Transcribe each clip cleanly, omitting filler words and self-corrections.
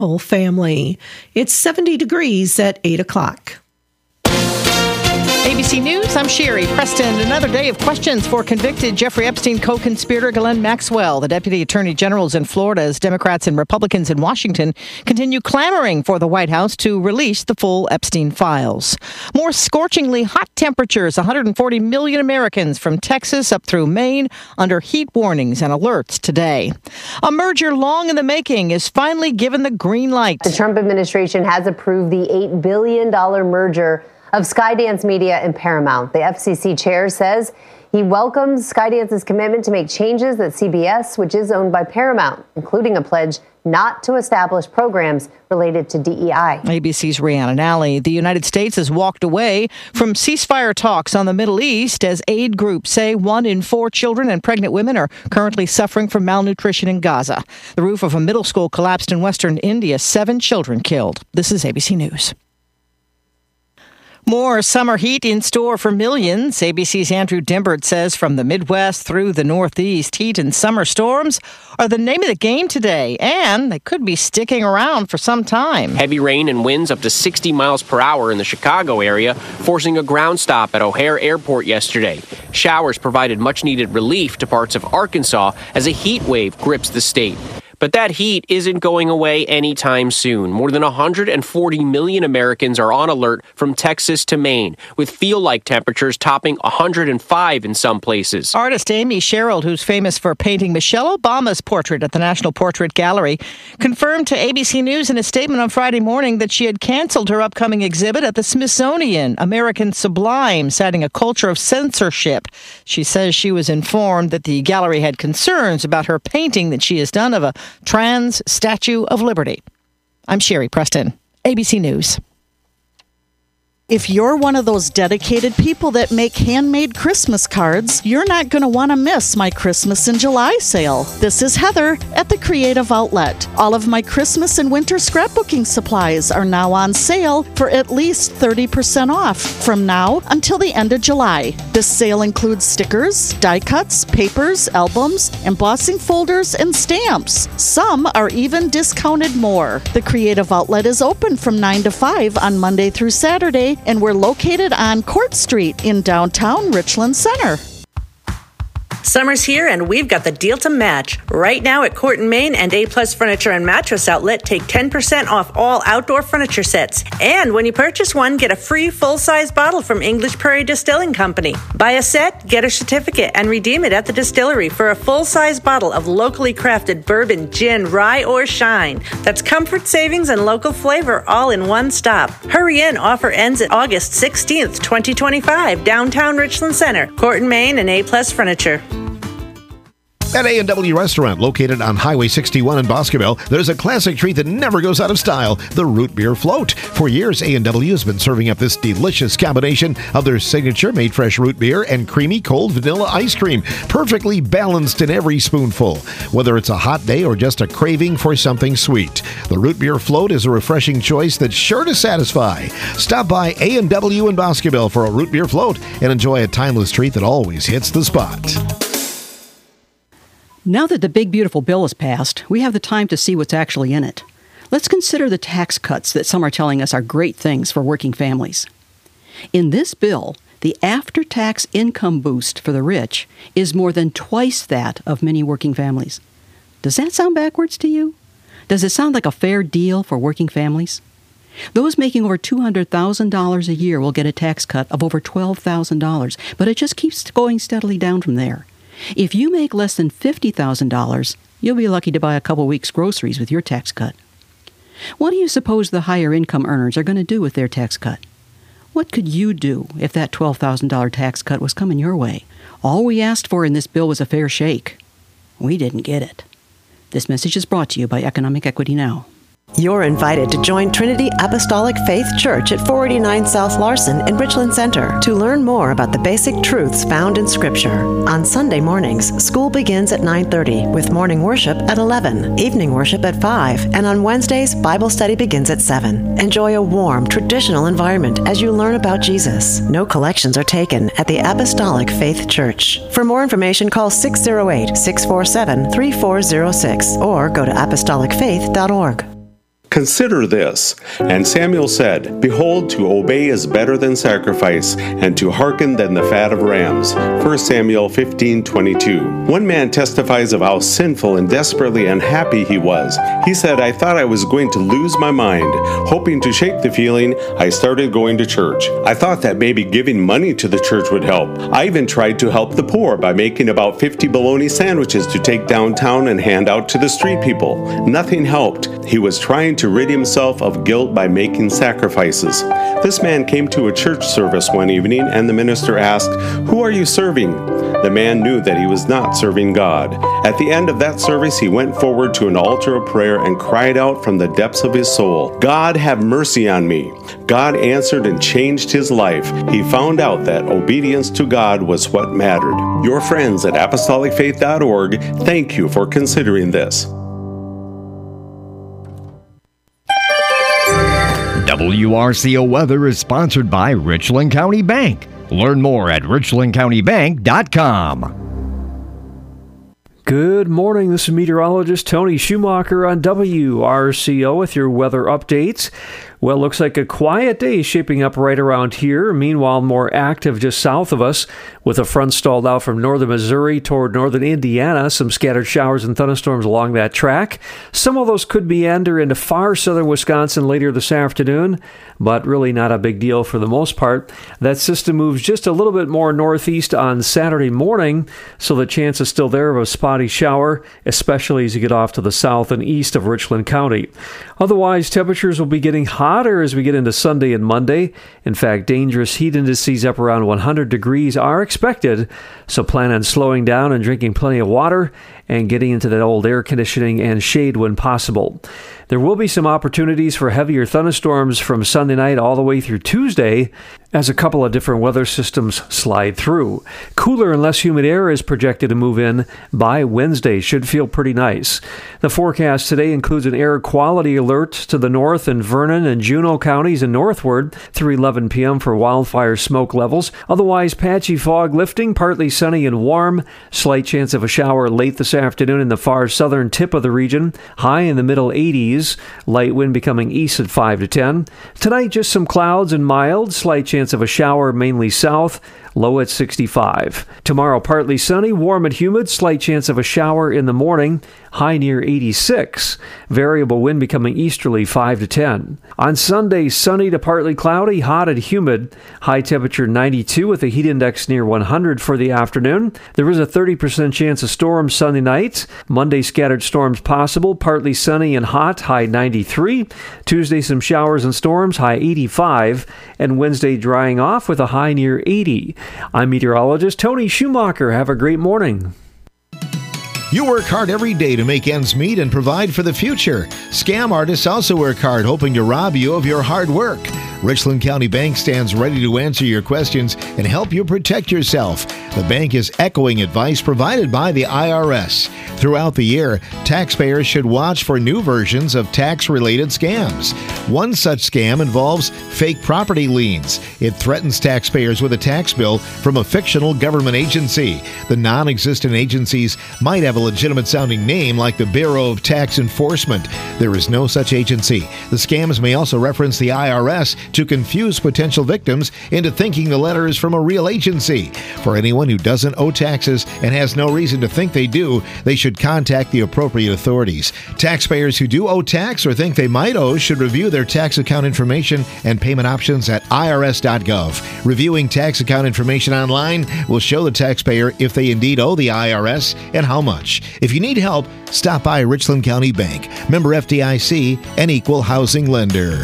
whole family. It's 70 degrees at 8 o'clock. ABC News, I'm Sherry Preston. Another day of questions for convicted Jeffrey Epstein co-conspirator Ghislaine Maxwell. The deputy attorney generals in Florida, as Democrats and Republicans in Washington continue clamoring for the White House to release the full Epstein files. More scorchingly hot temperatures. 140 million Americans from Texas up through Maine under heat warnings and alerts today. A merger long in the making is finally given the green light. The Trump administration has approved the $8 billion merger of Skydance Media and Paramount. The FCC chair says he welcomes Skydance's commitment to make changes at CBS, which is owned by Paramount, including a pledge not to establish programs related to DEI. ABC's Rhiannon Alley. The United States has walked away from ceasefire talks on the Middle East as aid groups say 1 in 4 children and pregnant women are currently suffering from malnutrition in Gaza. The roof of a middle school collapsed in western India. 7 children killed. This is ABC News. More summer heat in store for millions. ABC's Andrew Dimbert says from the Midwest through the Northeast, heat and summer storms are the name of the game today, and they could be sticking around for some time. Heavy rain and winds up to 60 miles per hour in the Chicago area, forcing a ground stop at O'Hare Airport yesterday. Showers provided much-needed relief to parts of Arkansas as a heat wave grips the state. But that heat isn't going away anytime soon. More than 140 million Americans are on alert from Texas to Maine, with feel-like temperatures topping 105 in some places. Artist Amy Sherald, who's famous for painting Michelle Obama's portrait at the National Portrait Gallery, confirmed to ABC News in a statement on Friday morning that she had canceled her upcoming exhibit at the Smithsonian, American Sublime, citing a culture of censorship. She says she was informed that the gallery had concerns about her painting that she has done of a trans Statue of Liberty. I'm Sherry Preston, ABC News. If you're one of those dedicated people that make handmade Christmas cards, you're not going to want to miss my Christmas in July sale. This is Heather at the Creative Outlet. All of my Christmas and winter scrapbooking supplies are now on sale for at least 30% off from now until the end of July. This sale includes stickers, die cuts, papers, albums, embossing folders, and stamps. Some are even discounted more. The Creative Outlet is open from 9 to 5 on Monday through Saturday, and we're located on Court Street in downtown Richland Center. Summer's here, and we've got the deal to match. Right now at Court & Main and A-Plus Furniture and Mattress Outlet, take 10% off all outdoor furniture sets. And when you purchase one, get a free full-size bottle from English Prairie Distilling Company. Buy a set, get a certificate, and redeem it at the distillery for a full-size bottle of locally crafted bourbon, gin, rye, or shine. That's comfort, savings, and local flavor all in one stop. Hurry in. Offer ends at August 16th, 2025, downtown Richland Center, Court & Main and A-Plus Furniture. At A&W Restaurant, located on Highway 61 in Boscoville, there's a classic treat that never goes out of style, the Root Beer Float. For years, A&W has been serving up this delicious combination of their signature made fresh root beer and creamy cold vanilla ice cream, perfectly balanced in every spoonful. Whether it's a hot day or just a craving for something sweet, the Root Beer Float is a refreshing choice that's sure to satisfy. Stop by A&W in Boscoville for a Root Beer Float and enjoy a timeless treat that always hits the spot. Now that the big, beautiful bill is passed, we have the time to see what's actually in it. Let's consider the tax cuts that some are telling us are great things for working families. In this bill, the after-tax income boost for the rich is more than twice that of many working families. Does that sound backwards to you? Does it sound like a fair deal for working families? Those making over $200,000 a year will get a tax cut of over $12,000, but it just keeps going steadily down from there. If you make less than $50,000, you'll be lucky to buy a couple weeks' groceries with your tax cut. What do you suppose the higher income earners are going to do with their tax cut? What could you do if that $12,000 tax cut was coming your way? All we asked for in this bill was a fair shake. We didn't get it. This message is brought to you by Economic Equity Now. You're invited to join Trinity Apostolic Faith Church at 489 South Larson in Richland Center to learn more about the basic truths found in Scripture. On Sunday mornings, school begins at 9:30 with morning worship at 11, evening worship at 5, and on Wednesdays, Bible study begins at 7. Enjoy a warm, traditional environment as you learn about Jesus. No collections are taken at the Apostolic Faith Church. For more information, call 608-647-3406 or go to apostolicfaith.org. Consider this. And Samuel said, Behold, to obey is better than sacrifice, and to hearken than the fat of rams. 1 Samuel 15:22. One man testifies of how sinful and desperately unhappy he was. He said, I thought I was going to lose my mind. Hoping to shake the feeling, I started going to church. I thought that maybe giving money to the church would help. I even tried to help the poor by making about 50 bologna sandwiches to take downtown and hand out to the street people. Nothing helped. He was trying to rid himself of guilt by making sacrifices. This man came to a church service one evening, and the minister asked, Who are you serving? The man knew that he was not serving God. At the end of that service, he went forward to an altar of prayer and cried out from the depths of his soul, God, have mercy on me. God answered and changed his life. He found out that obedience to God was what mattered. Your friends at apostolicfaith.org, thank you for considering this. WRCO Weather is sponsored by Richland County Bank. Learn more at richlandcountybank.com. Good morning. This is meteorologist Tony Schumacher on WRCO with your weather updates. Well, looks like a quiet day shaping up right around here. Meanwhile, more active just south of us with a front stalled out from northern Missouri toward northern Indiana. Some scattered showers and thunderstorms along that track. Some of those could meander into far southern Wisconsin later this afternoon, but really not a big deal for the most part. That system moves just a little bit more northeast on Saturday morning, so the chance is still there of a spotty shower, especially as you get off to the south and east of Richland County. Otherwise, temperatures will be getting hotter as we get into Sunday and Monday. In fact, dangerous heat indices up around 100 degrees are expected, so plan on slowing down and drinking plenty of water and getting into that old air conditioning and shade when possible. There will be some opportunities for heavier thunderstorms from Sunday night all the way through Tuesday as a couple of different weather systems slide through. Cooler and less humid air is projected to move in by Wednesday. Should feel pretty nice. The forecast today includes an air quality alert to the north in Vernon and Juneau counties and northward through 11 p.m. for wildfire smoke levels. Otherwise, patchy fog lifting, partly sunny and warm. Slight chance of a shower late this afternoon in the far southern tip of the region. High in the middle 80s. Light wind becoming east at 5 to 10. Tonight, just some clouds and mild. Slight chance of a shower mainly south. Low at 65. Tomorrow, partly sunny, warm and humid. Slight chance of a shower in the morning. High near 86. Variable wind becoming easterly 5 to 10. On Sunday, sunny to partly cloudy, hot and humid. High temperature 92 with a heat index near 100 for the afternoon. There is a 30% chance of storms Sunday night. Monday, scattered storms possible. Partly sunny and hot, high 93. Tuesday, some showers and storms, high 85. And Wednesday, drying off with a high near 80. I'm meteorologist Tony Schumacher. Have a great morning. You work hard every day to make ends meet and provide for the future. Scam artists also work hard, hoping to rob you of your hard work. Richland County Bank stands ready to answer your questions and help you protect yourself. The bank is echoing advice provided by the IRS. Throughout the year, taxpayers should watch for new versions of tax-related scams. One such scam involves fake property liens. It threatens taxpayers with a tax bill from a fictional government agency. The non-existent agencies might have a legitimate-sounding name like the Bureau of Tax Enforcement. There is no such agency. The scams may also reference the IRS to confuse potential victims into thinking the letter is from a real agency. For anyone who doesn't owe taxes and has no reason to think they do, they should contact the appropriate authorities. Taxpayers who do owe tax or think they might owe should review their tax account information and payment options at irs.gov. Reviewing tax account information online will show the taxpayer if they indeed owe the IRS and how much. If you need help, stop by Richland County Bank, member FDIC, and equal housing lender.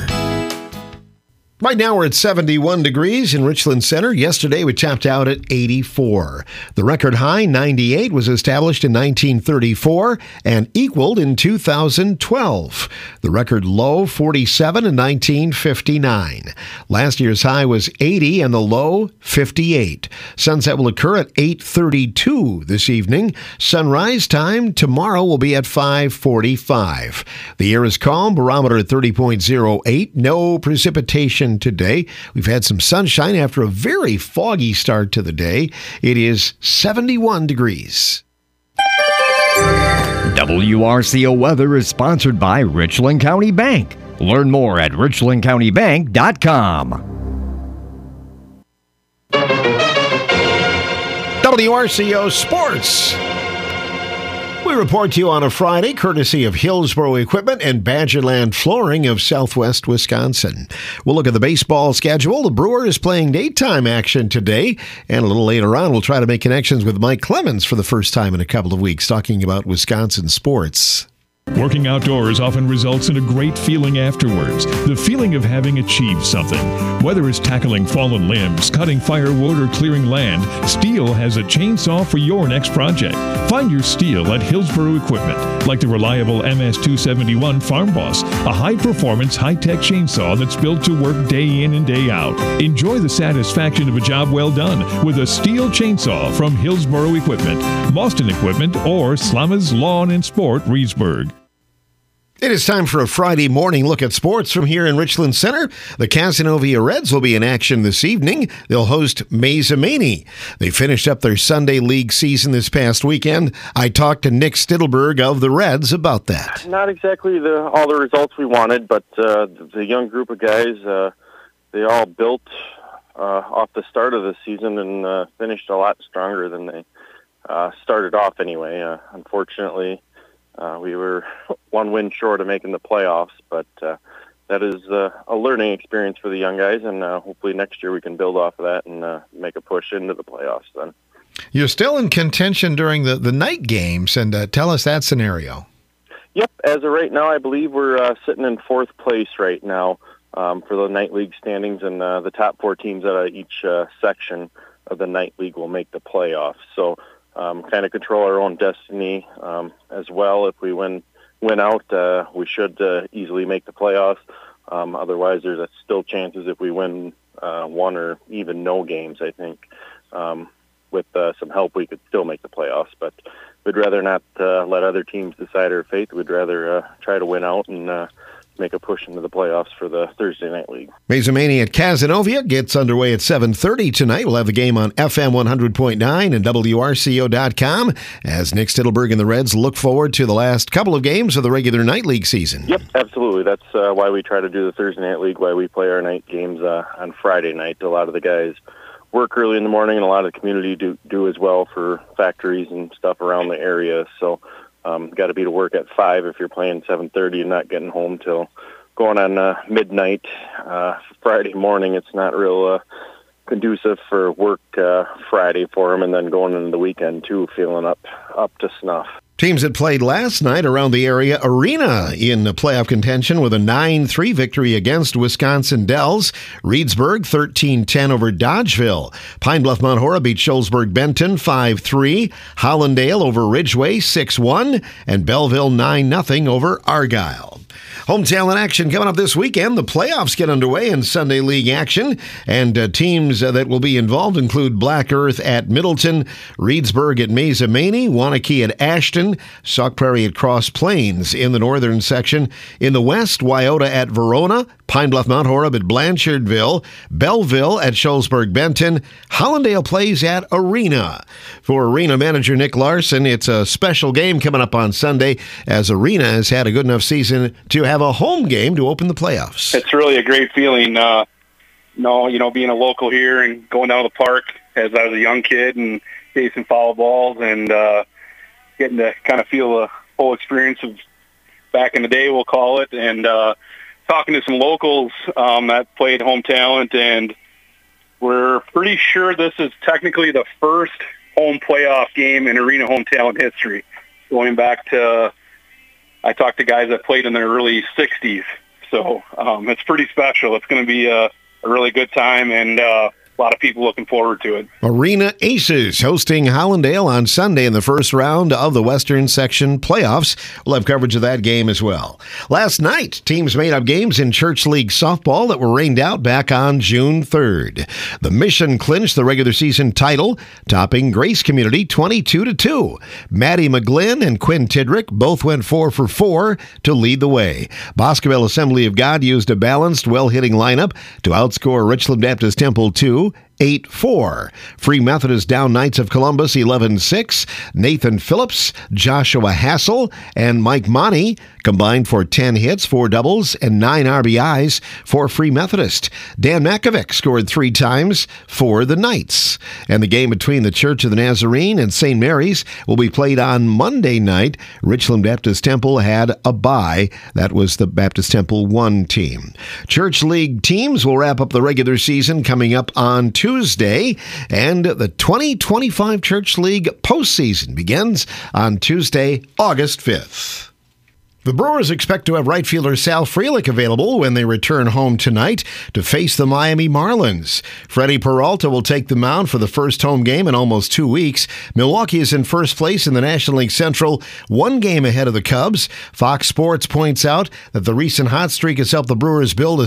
Right now we're at 71 degrees in Richland Center. Yesterday we topped out at 84. The record high, 98, was established in 1934 and equaled in 2012. The record low, 47 in 1959. Last year's high was 80 and the low, 58. Sunset will occur at 8:32 this evening. Sunrise time tomorrow will be at 5:45. The air is calm, barometer at 30.08. No precipitation today. We've had some sunshine after a very foggy start to the day. It is 71 degrees. WRCO Weather is sponsored by Richland County Bank. Learn more at richlandcountybank.com. WRCO Sports. We report to you on a Friday, courtesy of Hillsboro Equipment and Badgerland Flooring of Southwest Wisconsin. We'll look at the baseball schedule. The Brewers playing daytime action today, and a little later on, we'll try to make connections with Mike Clemens for the first time in a couple of weeks, talking about Wisconsin sports. Working outdoors often results in a great feeling afterwards, the feeling of having achieved something. Whether it's tackling fallen limbs, cutting firewood, or clearing land, Stihl has a chainsaw for your next project. Find your Stihl at Hillsboro Equipment, like the reliable MS-271 Farm Boss, a high-performance, high-tech chainsaw that's built to work day in and day out. Enjoy the satisfaction of a job well done with a Stihl chainsaw from Hillsboro Equipment, Boston Equipment, or Slama's Lawn and Sport, Reedsburg. It is time for a Friday morning look at sports from here in Richland Center. The Cazenovia Reds will be in action this evening. They'll host Mazomanie. They finished up their Sunday League season this past weekend. I talked to Nick Stittelberg of the Reds about that. Not exactly all the results we wanted, but the young group of guys, they all built off the start of the season and finished a lot stronger than they started off anyway. Unfortunately, we were one win short of making the playoffs, but that is a learning experience for the young guys, and hopefully next year we can build off of that and make a push into the playoffs then. You're still in contention during the night games, and tell us that scenario. Yep, as of right now, I believe we're sitting in fourth place right now for the night league standings, and the top four teams out of each section of the night league will make the playoffs. So kind of control our own destiny as well. If we win out, we should easily make the playoffs. Otherwise, there's still chances if we win one or even no games, I think. With some help, we could still make the playoffs. But we'd rather not let other teams decide our fate. We'd rather try to win out and make a push into the playoffs for the Thursday Night League. Mazomanie at Cazenovia gets underway at 7:30 tonight. We'll have the game on FM 100.9 and WRCO.com as Nick Stittelberg and the Reds look forward to the last couple of games of the regular Night League season. Yep, absolutely. That's why we try to do the Thursday Night League, why we play our night games on Friday night. A lot of the guys work early in the morning, and a lot of the community do as well for factories and stuff around the area. So got to be to work at 5 if you're playing 7:30 and not getting home till going on midnight Friday morning. It's not real conducive for work Friday for them, and then going into the weekend too, feeling up to snuff. Teams that played last night around the area arena in playoff contention with a 9-3 victory against Wisconsin Dells. Reedsburg 13-10 over Dodgeville. Pine Bluff Mount Hora beat Shullsburg Benton 5-3. Hollandale over Ridgeway 6-1. And Belleville 9-0 over Argyle. Hometown action coming up this weekend. The playoffs get underway in Sunday League action, and teams that will be involved include Black Earth at Middleton, Reedsburg at Mazomanie, Waunakee at Ashton, Sauk Prairie at Cross Plains in the northern section. In the west, Wyoda at Verona, Pine Bluff Mount Horeb at Blanchardville, Belleville at Shullsburg Benton. Hollandale plays at Arena. For Arena manager Nick Larson, it's a special game coming up on Sunday, as Arena has had a good enough season to have a home game to open the playoffs. It's really a great feeling, being a local here and going down to the park as I was a young kid and chasing foul balls and getting to kind of feel the whole experience of back in the day, we'll call it, and talking to some locals that played home talent, and we're pretty sure this is technically the first home playoff game in Arena home talent history, going back to I talked to guys that played in the early 60s. So it's pretty special. It's going to be a really good time, and a lot of people looking forward to it. Arena Aces hosting Hollandale on Sunday in the first round of the Western Section playoffs. We'll have coverage of that game as well. Last night, teams made up games in Church League softball that were rained out back on June 3rd. The Mission clinched the regular season title, topping Grace Community 22-2. Maddie McGlynn and Quinn Tidrick both went 4 for 4 to lead the way. Boscoville Assembly of God used a balanced, well-hitting lineup to outscore Richland Baptist Temple 2, 8-4. Free Methodist down Knights of Columbus 11-6. Nathan Phillips, Joshua Hassel, and Mike Monty combined for 10 hits, 4 doubles, and 9 RBIs for Free Methodist. Dan Makovic scored 3 times for the Knights. And the game between the Church of the Nazarene and St. Mary's will be played on Monday night. Richland Baptist Temple had a bye. That was the Baptist Temple 1 team. Church League teams will wrap up the regular season coming up on Tuesday, and the 2025 Church League postseason begins on Tuesday, August 5th. The Brewers expect to have right fielder Sal Frelick available when they return home tonight to face the Miami Marlins. Freddie Peralta will take the mound for the first home game in almost 2 weeks. Milwaukee is in first place in the National League Central, 1 game ahead of the Cubs. Fox Sports points out that the recent hot streak has helped the Brewers build a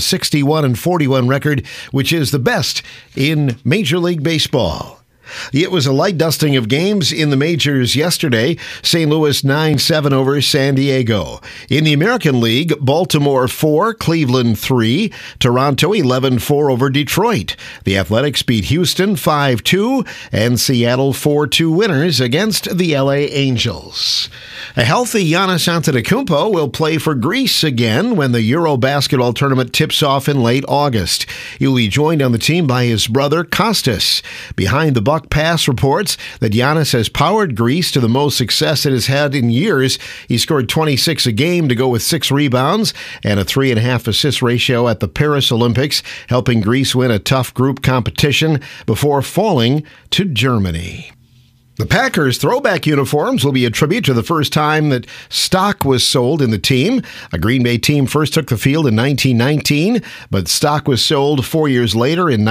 61-41 record, which is the best in Major League Baseball. It was a light dusting of games in the majors yesterday. St. Louis 9-7 over San Diego. In the American League, Baltimore 4, Cleveland 3, Toronto 11-4 over Detroit. The Athletics beat Houston 5-2, and Seattle 4-2 winners against the LA Angels. A healthy Giannis Antetokounmpo will play for Greece again when the Euro basketball tournament tips off in late August. He will be joined on the team by his brother Kostas. Behind the Buck Pass reports that Giannis has powered Greece to the most success it has had in years. He scored 26 a game to go with 6 rebounds and a 3.5 assist ratio at the Paris Olympics, helping Greece win a tough group competition before falling to Germany. The Packers' throwback uniforms will be a tribute to the first time that stock was sold in the team. A Green Bay team first took the field in 1919, but stock was sold 4 years later in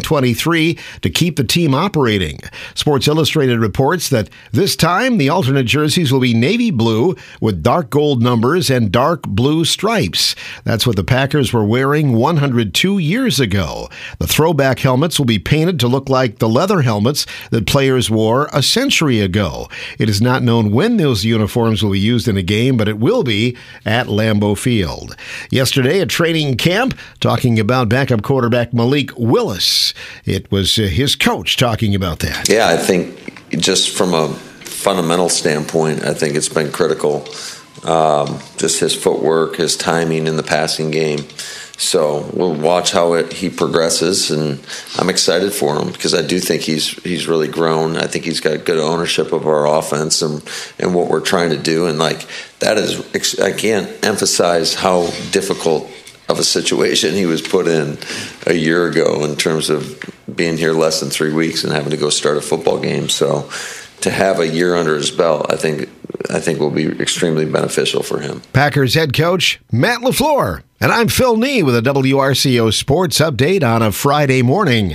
1923 to keep the team operating. Sports Illustrated reports that this time the alternate jerseys will be navy blue with dark gold numbers and dark blue stripes. That's what the Packers were wearing 102 years ago. The throwback helmets will be painted to look like the leather helmets that players wore a century ago. It is not known when those uniforms will be used in a game, but it will be at Lambeau Field. Yesterday, a training camp talking about backup quarterback Malik Willis. It was his coach talking about that. Yeah, I think just from a fundamental standpoint, I think it's been critical. Just his footwork, his timing in the passing game. So we'll watch how he progresses, and I'm excited for him because I do think he's really grown. I think he's got good ownership of our offense and what we're trying to do. And like that is, I can't emphasize how difficult of a situation he was put in a year ago in terms of being here less than 3 weeks and having to go start a football game. So to have a year under his belt, I think will be extremely beneficial for him. Packers head coach Matt LaFleur. And I'm Phil Nee with a WRCO Sports Update on a Friday morning.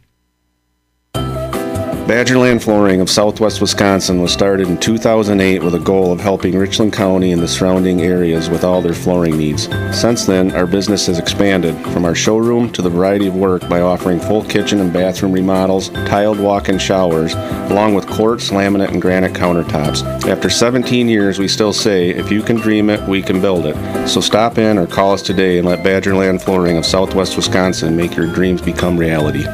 Badgerland Flooring of Southwest Wisconsin was started in 2008 with a goal of helping Richland County and the surrounding areas with all their flooring needs. Since then, our business has expanded from our showroom to the variety of work by offering full kitchen and bathroom remodels, tiled walk-in showers, along with quartz, laminate, and granite countertops. After 17 years, we still say, if you can dream it, we can build it. So stop in or call us today and let Badgerland Flooring of Southwest Wisconsin make your dreams become reality.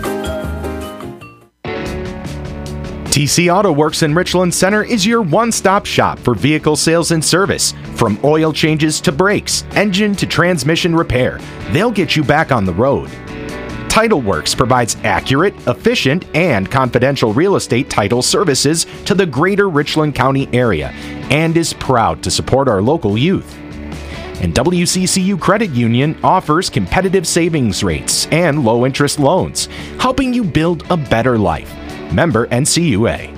TC Auto Works in Richland Center is your one-stop shop for vehicle sales and service. From oil changes to brakes, engine to transmission repair, they'll get you back on the road. Title Works provides accurate, efficient, and confidential real estate title services to the greater Richland County area and is proud to support our local youth. And WCCU Credit Union offers competitive savings rates and low-interest loans, helping you build a better life. Member NCUA.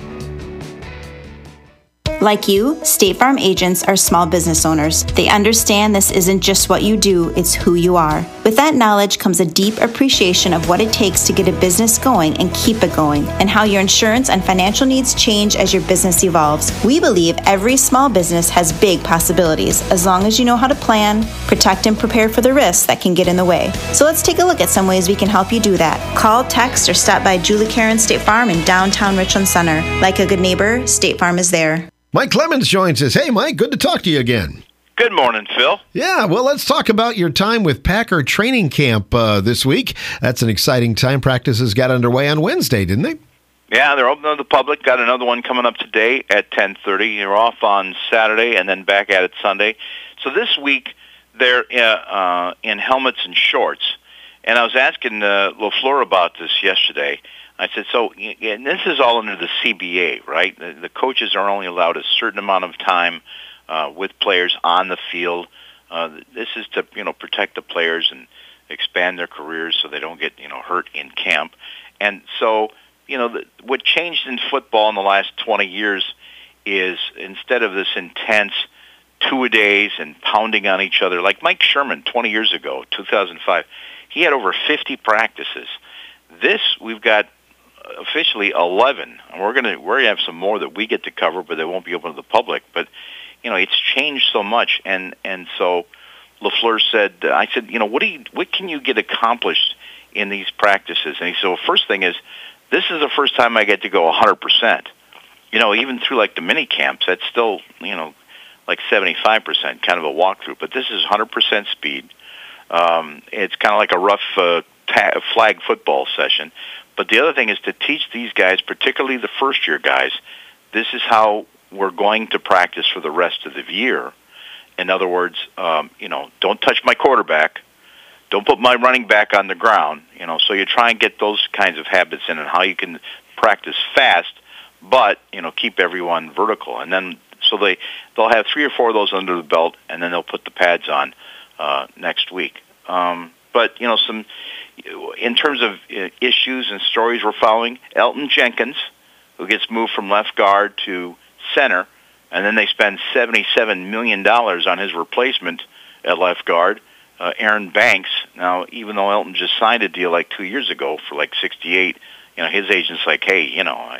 Like you, State Farm agents are small business owners. They understand this isn't just what you do, it's who you are. With that knowledge comes a deep appreciation of what it takes to get a business going and keep it going, and how your insurance and financial needs change as your business evolves. We believe every small business has big possibilities, as long as you know how to plan, protect, and prepare for the risks that can get in the way. So let's take a look at some ways we can help you do that. Call, text, or stop by Julie Karen State Farm in downtown Richland Center. Like a good neighbor, State Farm is there. Mike Clemens joins us. Hey, Mike, good to talk to you again. Good morning, Phil. Yeah, well, let's talk about your time with Packer training camp this week. That's an exciting time. Practices got underway on Wednesday, didn't they? Yeah, they're open to the public. Got another one coming up today at 10:30. You're off on Saturday and then back at it Sunday. So this week they're in helmets and shorts. And I was asking LaFleur about this yesterday. I said, and this is all under the CBA, right? The coaches are only allowed a certain amount of time with players on the field. This is to, protect the players and expand their careers so they don't get, hurt in camp. And so, what changed in football in the last 20 years is instead of this intense two-a-days and pounding on each other, like Mike Sherman 20 years ago, 2005, he had over 50 practices. This, we've got officially 11. And we're gonna have some more that we get to cover, but they won't be open to the public. But it's changed so much, and so LaFleur said, I said, what can you get accomplished in these practices? And he said, well, first thing is, this is the first time I get to go 100%. Even through like the mini camps, that's still like 75%, kind of a walkthrough. But this is 100% speed. It's kind of like a rough flag football session. But the other thing is to teach these guys, particularly the first-year guys, this is how we're going to practice for the rest of the year. In other words, don't touch my quarterback. Don't put my running back on the ground. So you try and get those kinds of habits in and how you can practice fast, but, keep everyone vertical. And then so they'll have 3 or 4 of those under the belt, and then they'll put the pads on next week. But, some in terms of issues and stories we're following, Elton Jenkins, who gets moved from left guard to center, and then they spend $77 million on his replacement at left guard, Aaron Banks. Now, even though Elton just signed a deal like 2 years ago for like 68, his agent's like, hey,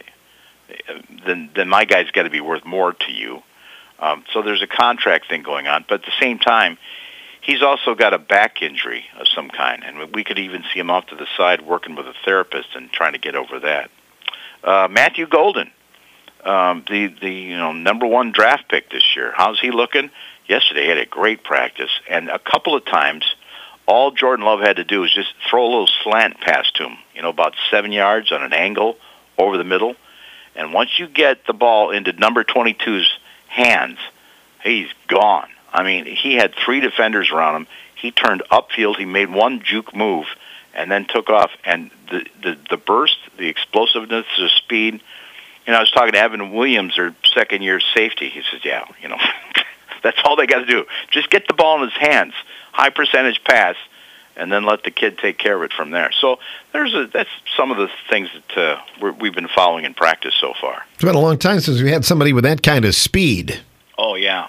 then my guy's got to be worth more to you. So there's a contract thing going on, but at the same time, he's also got a back injury of some kind, and we could even see him off to the side working with a therapist and trying to get over that. Matthew Golden, the number 1 draft pick this year. How's he looking? Yesterday he had a great practice, and a couple of times, all Jordan Love had to do was just throw a little slant pass to him, about 7 yards on an angle over the middle. And once you get the ball into number 22's hands, he's gone. I mean, he had 3 defenders around him. He turned upfield. He made one juke move and then took off. And the burst, the explosiveness, the speed. I was talking to Evan Williams, their second-year safety. He says, yeah, that's all they got to do. Just get the ball in his hands, high percentage pass, and then let the kid take care of it from there. So that's some of the things that we've been following in practice so far. It's been a long time since we had somebody with that kind of speed. Oh, yeah.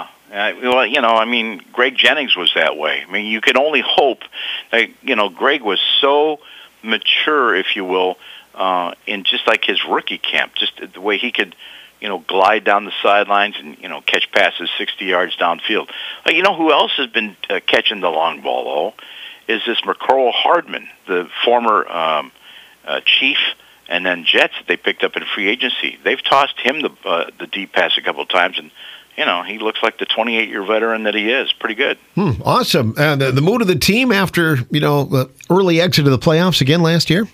Greg Jennings was that way. I mean, you could only hope that, Greg was so mature, if you will, in just like his rookie camp, just the way he could, glide down the sidelines and, catch passes 60 yards downfield. Who else has been catching the long ball, though, is this McCole Hardman, the former Chief and then Jets that they picked up in free agency. They've tossed him the deep pass a couple of times, and he looks like the 28-year veteran that he is. Pretty good. Awesome. The mood of the team after, the early exit of the playoffs again last year?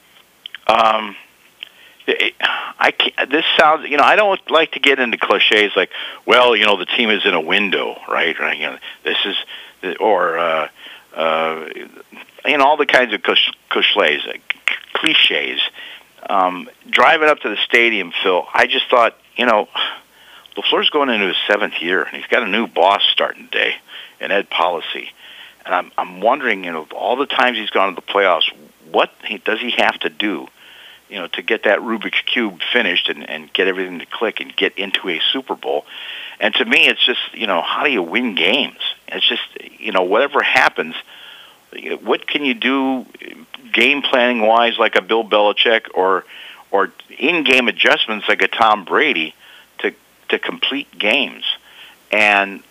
This sounds, I don't like to get into cliches like, well, the team is in a window, right? This is, or, all the kinds of cliches. Driving up to the stadium, Phil, I just thought, LaFleur's going into his 7th year, and he's got a new boss starting today in Ed Policy. And I'm wondering, all the times he's gone to the playoffs, what does he have to do, to get that Rubik's Cube finished and get everything to click and get into a Super Bowl? And to me, it's just, how do you win games? It's just, whatever happens, what can you do game planning-wise like a Bill Belichick or in-game adjustments like a Tom Brady to complete games? And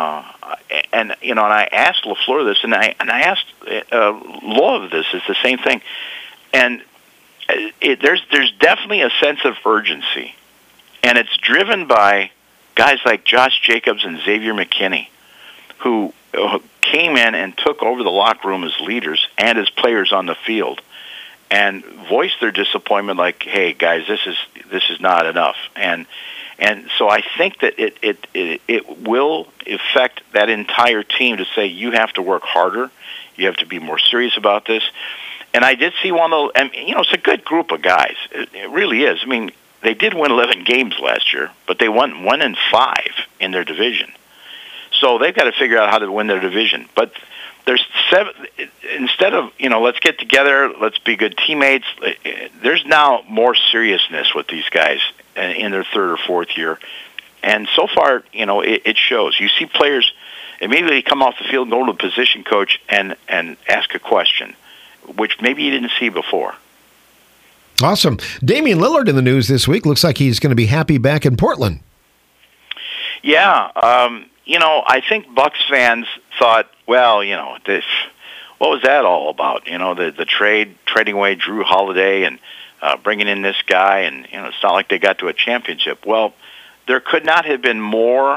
I asked LaFleur this, and I asked Love this. It's the same thing. And there's definitely a sense of urgency, and it's driven by guys like Josh Jacobs and Xavier McKinney, who came in and took over the locker room as leaders and as players on the field, and voiced their disappointment, like, "Hey guys, this is not enough." And so I think that it will affect that entire team to say, you have to work harder, you have to be more serious about this. And I did see one of the, and it's a good group of guys. It really is. I mean, they did win 11 games last year, but they won 1-5 in their division. So they've got to figure out how to win their division. But there's 7, instead of, let's get together, let's be good teammates, there's now more seriousness with these guys in their third or fourth year. And so far, it shows. You see players immediately come off the field and go to the position coach and ask a question, which maybe you didn't see before. Awesome. Damian Lillard in the news this week. Looks like he's going to be happy back in Portland. Yeah. I think Bucks fans thought, well, what was that all about? The trading away Drew Holiday and bringing in this guy, and it's not like they got to a championship. Well, there could not have been more,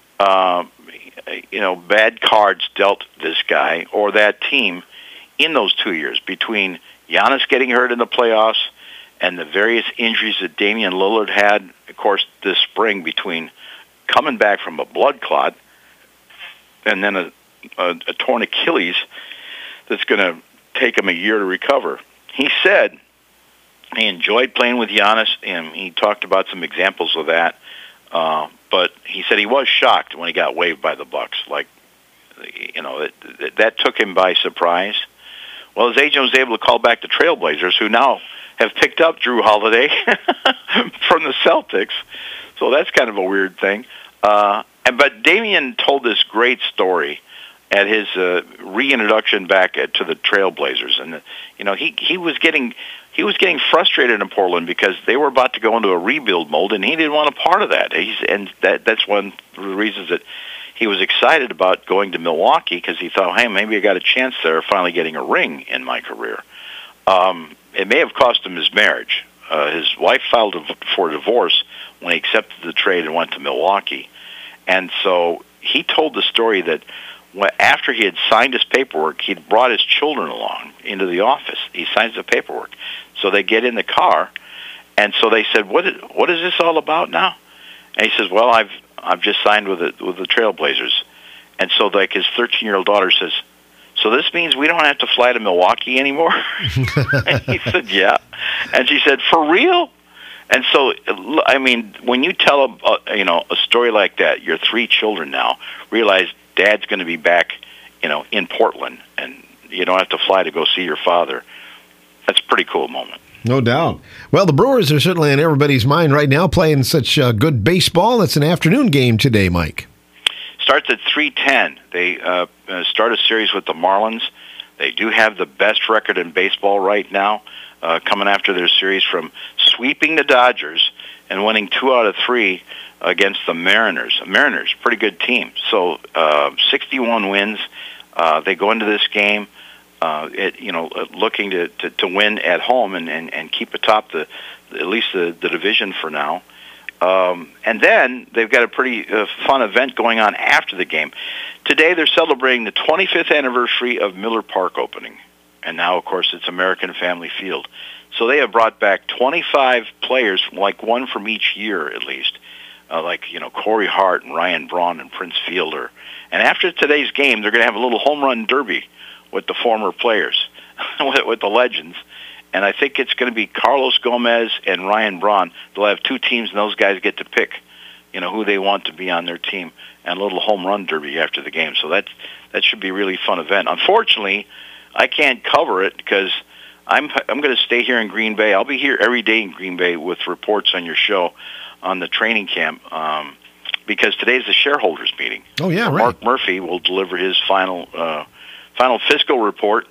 bad cards dealt this guy or that team in those 2 years, between Giannis getting hurt in the playoffs and the various injuries that Damian Lillard had, of course, this spring, between coming back from a blood clot and then a torn Achilles that's going to take him a year to recover. He said he enjoyed playing with Giannis, and he talked about some examples of that. But he said he was shocked when he got waived by the Bucks. Like, that took him by surprise. Well, his agent was able to call back the Trailblazers, who now have picked up Drew Holiday from the Celtics. So that's kind of a weird thing. But Damian told this great story at his reintroduction back to the Trailblazers, and he was getting frustrated in Portland because they were about to go into a rebuild mode, and he didn't want a part of that. That's one of the reasons that he was excited about going to Milwaukee, because he thought, hey, maybe I got a chance there of finally getting a ring in my career. It may have cost him his marriage. His wife filed for divorce when he accepted the trade and went to Milwaukee. And so he told the story that after he had signed his paperwork, he'd brought his children along into the office. He signs the paperwork. So they get in the car, and so they said, what is this all about now? And he says, well, I've just signed with the Trailblazers. And so like his 13-year-old daughter says, so this means we don't have to fly to Milwaukee anymore? And he said, yeah. And she said, for real? And so, I mean, when you tell a story like that, your 3 children now realize Dad's going to be back, in Portland, and you don't have to fly to go see your father. That's a pretty cool moment. No doubt. Well, the Brewers are certainly on everybody's mind right now, playing such good baseball. It's an afternoon game today, Mike. Starts at 3:10. They start a series with the Marlins. They do have the best record in baseball right now, coming after their series from sweeping the Dodgers and winning 2 out of 3 against the Mariners. The Mariners, pretty good team. So 61 wins. They go into this game, looking to win at home and keep atop at least the division for now. And then they've got a pretty fun event going on after the game. Today they're celebrating the 25th anniversary of Miller Park opening. And now, of course, it's American Family Field. So they have brought back 25 players, like one from each year at least, Corey Hart and Ryan Braun and Prince Fielder. And after today's game, they're going to have a little home run derby with the former players, with the legends. And I think it's going to be Carlos Gomez and Ryan Braun. They'll have 2 teams, and those guys get to pick, who they want to be on their team, and a little home run derby after the game. So that should be a really fun event. Unfortunately, I can't cover it because I'm going to stay here in Green Bay. I'll be here every day in Green Bay with reports on your show on the training camp, because today's the shareholders meeting. Oh yeah, right. Mark Murphy will deliver his final fiscal report.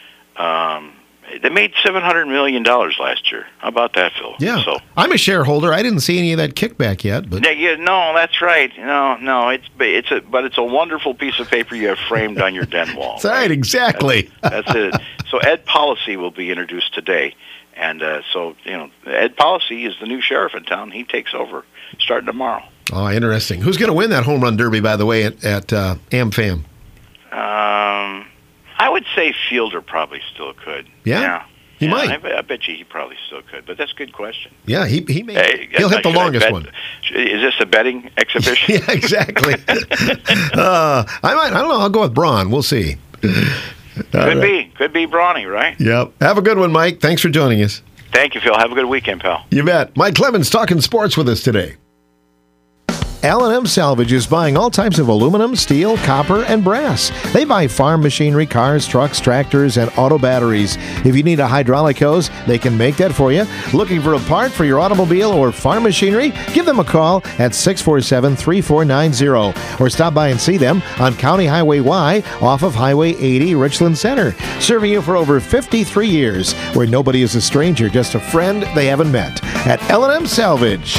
They made $700 million last year. How about that, Phil? Yeah. So I'm a shareholder. I didn't see any of that kickback yet, but no, that's right. No, it's a wonderful piece of paper you have framed on your den wall. That's right, exactly. That's it. So Ed Policy will be introduced today, and Ed Policy is the new sheriff in town. He takes over starting tomorrow. Oh, interesting. Who's going to win that home run derby, by the way, at AmFam? I would say Fielder probably still could. Yeah? He might. I bet you he probably still could, but that's a good question. Yeah, he may. He'll hit the longest one. Is this a betting exhibition? Yeah, exactly. I don't know. I'll go with Braun. We'll see. Could be Brawny, right? Yep. Have a good one, Mike. Thanks for joining us. Thank you, Phil. Have a good weekend, pal. You bet. Mike Clemens talking sports with us today. L&M Salvage is buying all types of aluminum, steel, copper, and brass. They buy farm machinery, cars, trucks, tractors, and auto batteries. If you need a hydraulic hose, they can make that for you. Looking for a part for your automobile or farm machinery? Give them a call at 647-3490 or stop by and see them on County Highway Y off of Highway 80, Richland Center. Serving you for over 53 years, where nobody is a stranger, just a friend they haven't met. At L&M Salvage.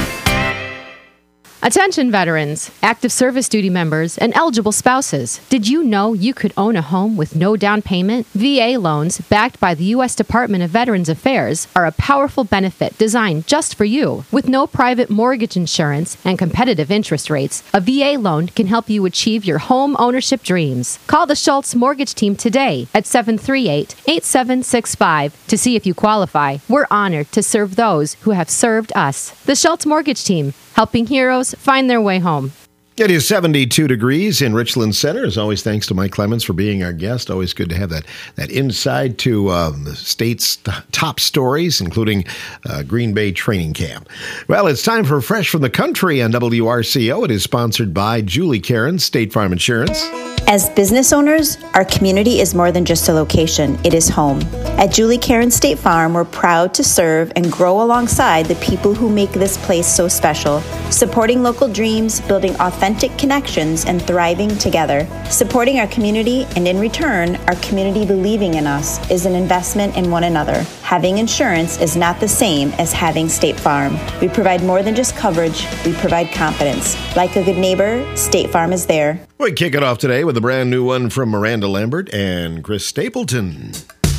Attention veterans, active service duty members, and eligible spouses. Did you know you could own a home with no down payment? VA loans, backed by the U.S. Department of Veterans Affairs, are a powerful benefit designed just for you. With no private mortgage insurance and competitive interest rates, a VA loan can help you achieve your home ownership dreams. Call the Schultz Mortgage Team today at 738-8765 to see if you qualify. We're honored to serve those who have served us. The Schultz Mortgage Team, helping heroes find their way home. It is 72 degrees in Richland Center. As always, thanks to Mike Clemens for being our guest. Always good to have that insight to the state's top stories, including Green Bay training camp. Well, it's time for Fresh from the Country on WRCO. It is sponsored by Julie Caron, State Farm Insurance. As business owners, our community is more than just a location, it is home. At Julie Caron State Farm, we're proud to serve and grow alongside the people who make this place so special, supporting local dreams, building authentic connections, and thriving together. Supporting our community, and in return, our community believing in us, is an investment in one another. Having insurance is not the same as having State Farm. We provide more than just coverage, we provide confidence. Like a good neighbor, State Farm is there. We kick it off today with a brand new one from Miranda Lambert and Chris Stapleton.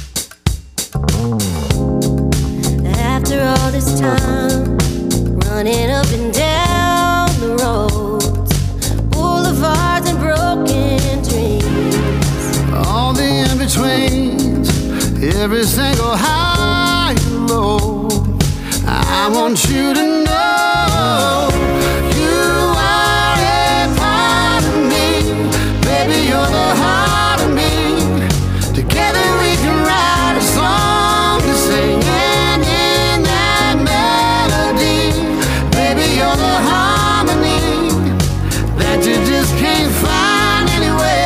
After all this time, running up and down the roads, boulevards and broken dreams, all the in-betweens, every single high and low, I want you to know you are a part of me, baby, you're the heart of me. Together we can write a song to sing, and in that melody, baby, you're the harmony that you just can't find anywhere.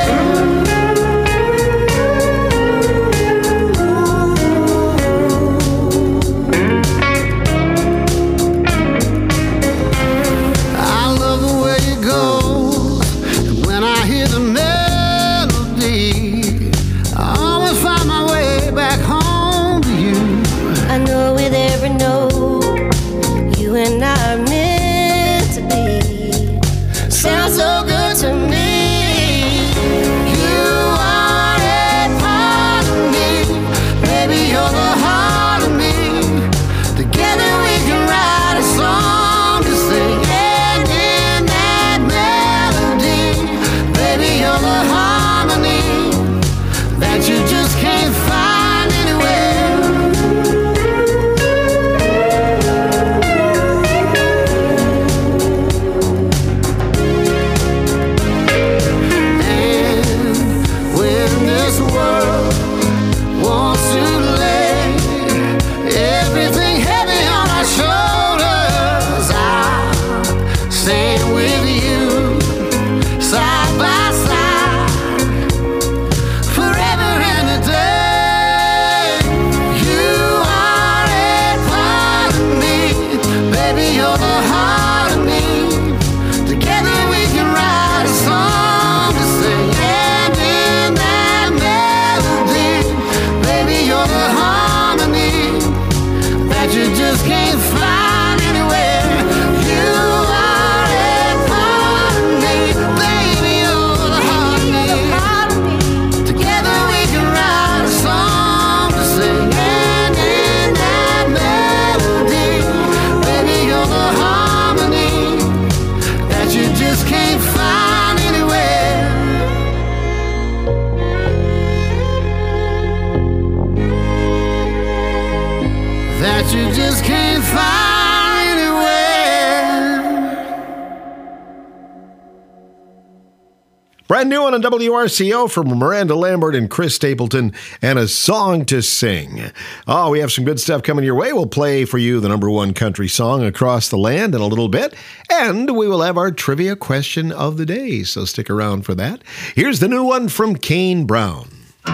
Brand new one on WRCO from Miranda Lambert and Chris Stapleton, and A Song to Sing. Oh, we have some good stuff coming your way. We'll play for you the number one country song across the land in a little bit, and we will have our trivia question of the day, so stick around for that. Here's the new one from Kane Brown.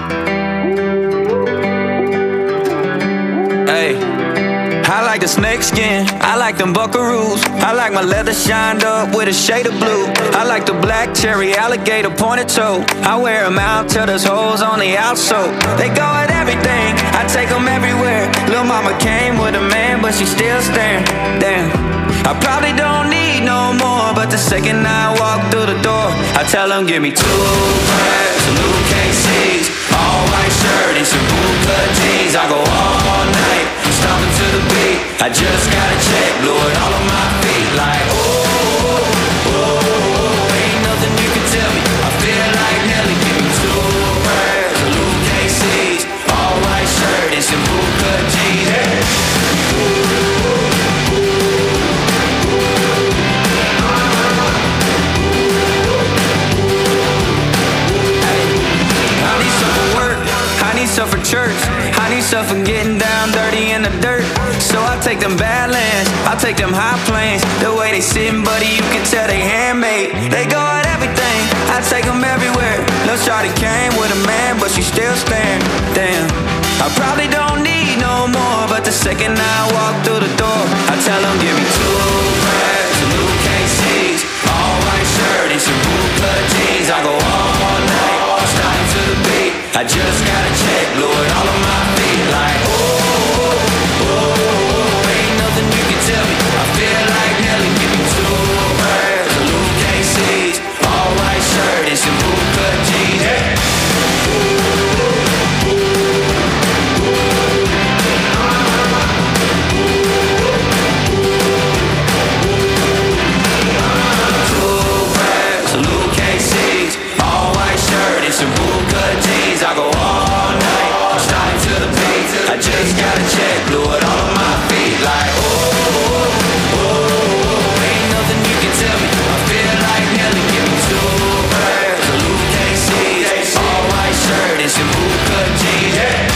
Hey. I like the snake skin, I like them buckaroos. I like my leather shined up with a shade of blue. I like the black cherry alligator pointed toe. I wear them out till there's holes on the outsole. They go at everything, I take them everywhere. Lil' mama came with a man, but she still staring. Damn, I probably don't need no more, but the second I walk through the door, I tell them give me 2 pairs of new KCs, all white shirt and some bootcut jeans. I go all night, stomping to the beat. I just gotta check, Lord, all of my feet. Like, oh, ain't nothing you can tell me. I feel like Nelly. Give me 2 pairs of new KCs, all white shirt and some bootcut jeans. I need some for work, I need some for church, I need some for getting down dirty in the dirt. So I take them Badlands, I take them high planes. The way they sitting, buddy, you can tell they handmade. They go at everything, I take them everywhere. Lil' shawty came with a man, but she still staring. Damn, I probably don't need no more, but the second I walk through the door, I tell them give me 2 pairs of new KCs, all white shirt and some bootcut jeans. I go all night, starting to the beat. I just gotta check, Lord, all of my feet. Like, ain't nothing you can tell me. I feel like Nelly. Give me 2 pairs of new KCs, all white shirt and some bootcut jeans. Some bootcut jeans, I go all night, starting to the beat. I just gotta check, Lord, all of my feet. Like, ain't nothing you can tell me. I feel like Nelly. Give me 2 pairs of new KCs, all white shirt and some bootcut jeans.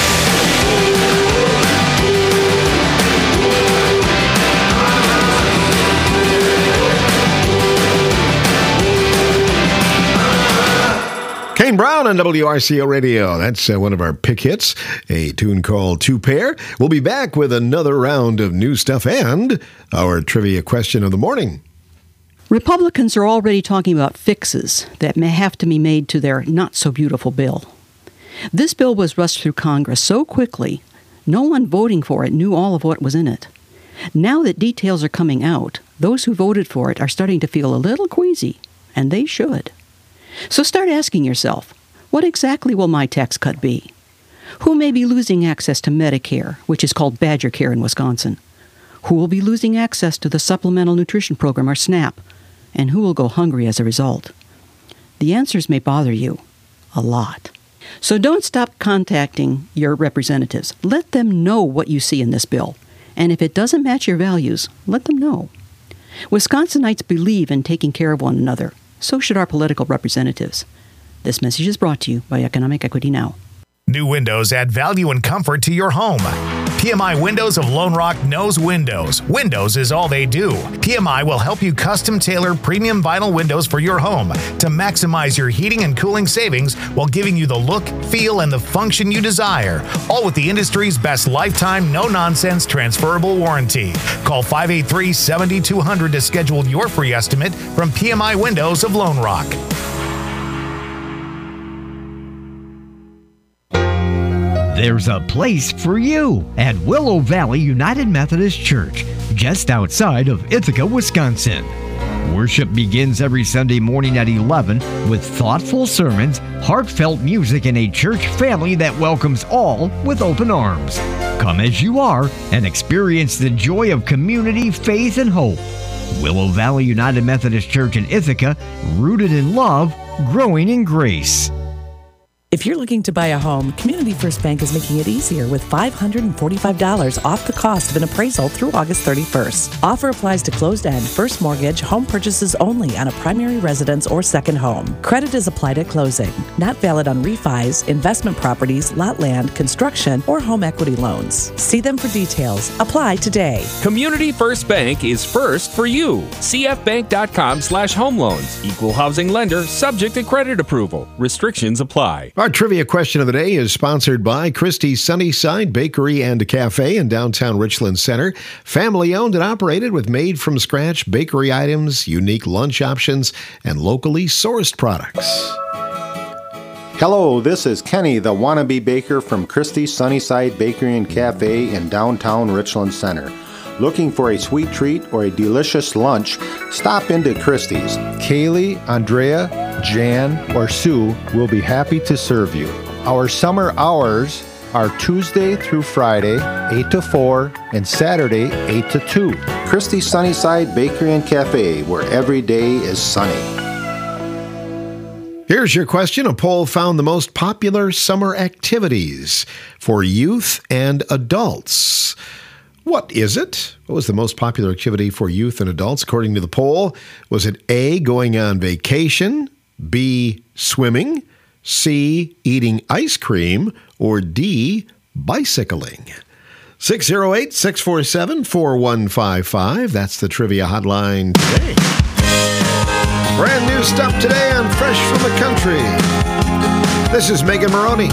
Kane Brown on WRCO Radio. That's one of our pick hits, a tune called 2 Pair. We'll be back with another round of new stuff and our trivia question of the morning. Republicans are already talking about fixes that may have to be made to their not-so-beautiful bill. This bill was rushed through Congress so quickly, no one voting for it knew all of what was in it. Now that details are coming out, those who voted for it are starting to feel a little queasy, and they should. So start asking yourself, what exactly will my tax cut be? Who may be losing access to Medicare, which is called Badger Care in Wisconsin? Who will be losing access to the Supplemental Nutrition Program, or SNAP? And who will go hungry as a result? The answers may bother you a lot. So don't stop contacting your representatives. Let them know what you see in this bill. And if it doesn't match your values, let them know. Wisconsinites believe in taking care of one another. So should our political representatives. This message is brought to you by Economic Equity Now. New windows add value and comfort to your home. PMI Windows of Lone Rock knows windows. Windows is all they do. PMI will help you custom tailor premium vinyl windows for your home to maximize your heating and cooling savings while giving you the look, feel, and the function you desire. All with the industry's best lifetime, no-nonsense transferable warranty. Call 583-7200 to schedule your free estimate from PMI Windows of Lone Rock. There's a place for you at Willow Valley United Methodist Church, just outside of Ithaca, Wisconsin. Worship begins every Sunday morning at 11 with thoughtful sermons, heartfelt music, and a church family that welcomes all with open arms. Come as you are and experience the joy of community, faith, and hope. Willow Valley United Methodist Church in Ithaca, rooted in love, growing in grace. If you're looking to buy a home, Community First Bank is making it easier with $545 off the cost of an appraisal through August 31st. Offer applies to closed-end, first mortgage, home purchases only on a primary residence or second home. Credit is applied at closing. Not valid on refis, investment properties, lot land, construction, or home equity loans. See them for details. Apply today. Community First Bank is first for you. cfbank.com/home loans. Equal housing lender, subject to credit approval. Restrictions apply. Our trivia question of the day is sponsored by Christie's Sunnyside Bakery and Cafe in downtown Richland Center. Family owned and operated with made-from-scratch bakery items, unique lunch options, and locally sourced products. Hello, this is Kenny, the wannabe baker from Christie's Sunnyside Bakery and Cafe in downtown Richland Center. Looking for a sweet treat or a delicious lunch? Stop into Christie's. Kaylee, Andrea, Jan, or Sue will be happy to serve you. Our summer hours are Tuesday through Friday, 8 to 4, and Saturday, 8 to 2. Christie's Sunnyside Bakery and Cafe, where every day is sunny. Here's your question. A poll found the most popular summer activities for youth and adults. What is it? What was the most popular activity for youth and adults according to the poll? Was it A, going on vacation, B, swimming, C, eating ice cream, or D, bicycling? 608-647-4155. That's the trivia hotline today. Brand new stuff today on Fresh from the Country. This is Megan Maroney.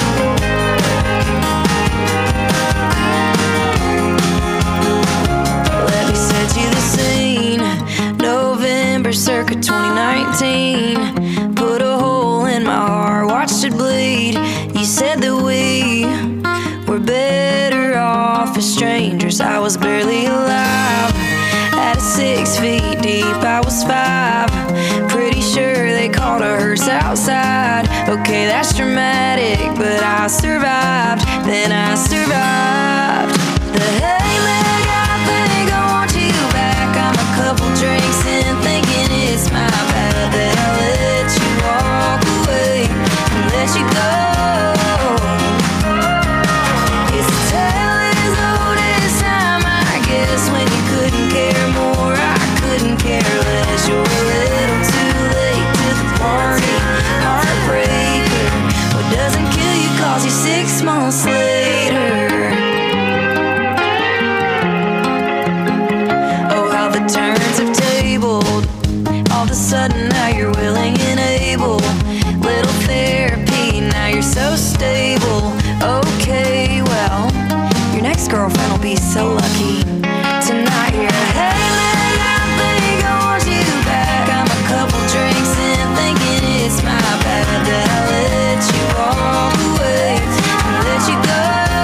Circa 2019, put a hole in my heart, watched it bleed. You said that we were better off as strangers. I was barely alive, at 6 feet deep, I was 5. Pretty sure they called a hearse outside. Okay, that's dramatic, but I survived. Then I survived. The hey leg, I think I want you back. I'm a couple drinks in, thinking it's my bad that I let you walk away and let you go. It's a tale as old as time, I guess. When you couldn't care more, I couldn't care less. You're a little too late to the party, heartbreaker. What doesn't kill you calls you 6 months later. Oh, how the turns have tabled. All of a sudden now you're willing and able. Little therapy, now you're so stable. Okay, well, your next girlfriend will be so lucky. Tonight you're hey man, I think I want you back. I'm a couple drinks in, thinking it's my bad that I let you walk away and let you go.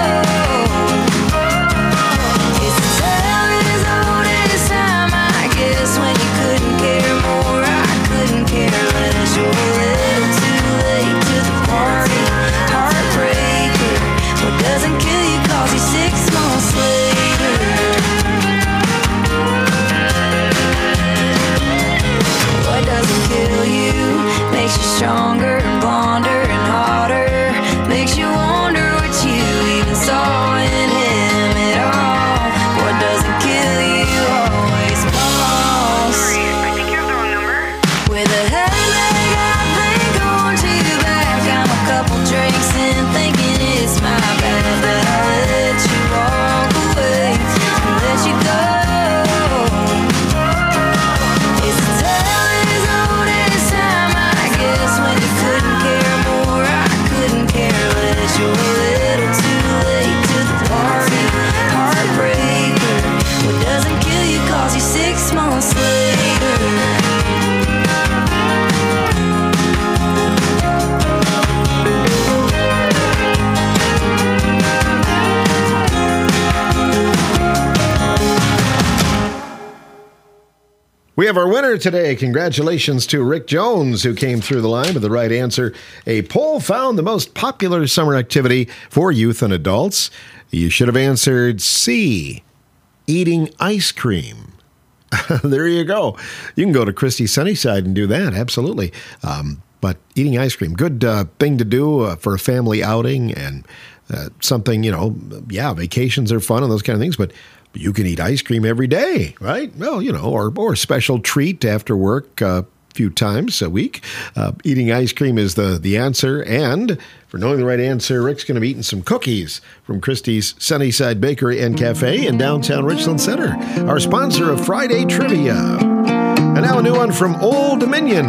It's a tale as old as time, I guess. When you couldn't care more, I couldn't care less. You're a little too late to the party, heartbreaker. What doesn't kill you calls you 6 months later. What doesn't kill you makes you stronger and blonder and hotter. Makes you wonder what you even saw in him at all. What doesn't kill you always falls. I think you have the wrong number. With a hey leg, I think I want you back. I'm a couple drinks in, thinking it's my bad that I let you walk away and let you go. It's a tale as old as time, I guess. When you couldn't care more, I couldn't care less. You're a little too late to the party, heartbreaker. What doesn't kill you calls you 6 months later. We have our winner today. Congratulations to Rick Jones, who came through the line with the right answer. A poll found the most popular summer activity for youth and adults. You should have answered C, eating ice cream. There you go. You can go to Christie's Sunnyside and do that, absolutely. But eating ice cream, good thing to do for a family outing and something, vacations are fun and those kind of things, but you can eat ice cream every day, right? Well, or a special treat after work a few times a week. Eating ice cream is the answer. And for knowing the right answer, Rick's going to be eating some cookies from Christie's Sunnyside Bakery and Cafe in downtown Richland Center, our sponsor of Friday Trivia. And now a new one from Old Dominion.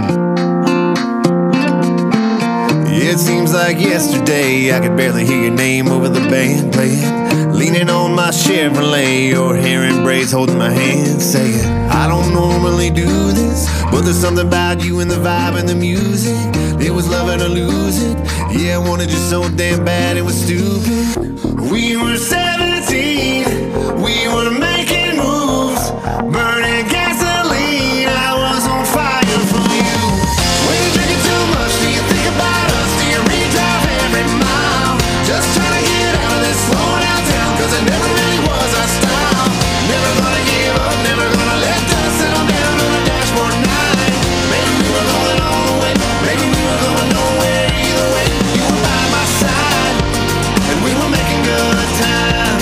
It seems like yesterday I could barely hear your name over the band playing. Leaning on my Chevrolet, your hair in braids holding my hand, saying, I don't normally do this, but there's something about you and the vibe and the music. It was love it or lose it. Yeah, I wanted you so damn bad it was stupid. We were 17, we were making moves, burning gasoline. I was on fire for you. When you're drinking too much, do you think about us? Do you redrive every mile? Just trying to get out of this slow downtown, cause it never really was our style. Never gonna give up, never gonna let us settle down on the dashboard night. Maybe we were going all the way, maybe we were going nowhere. Either way, you were by my side, and we were making good time.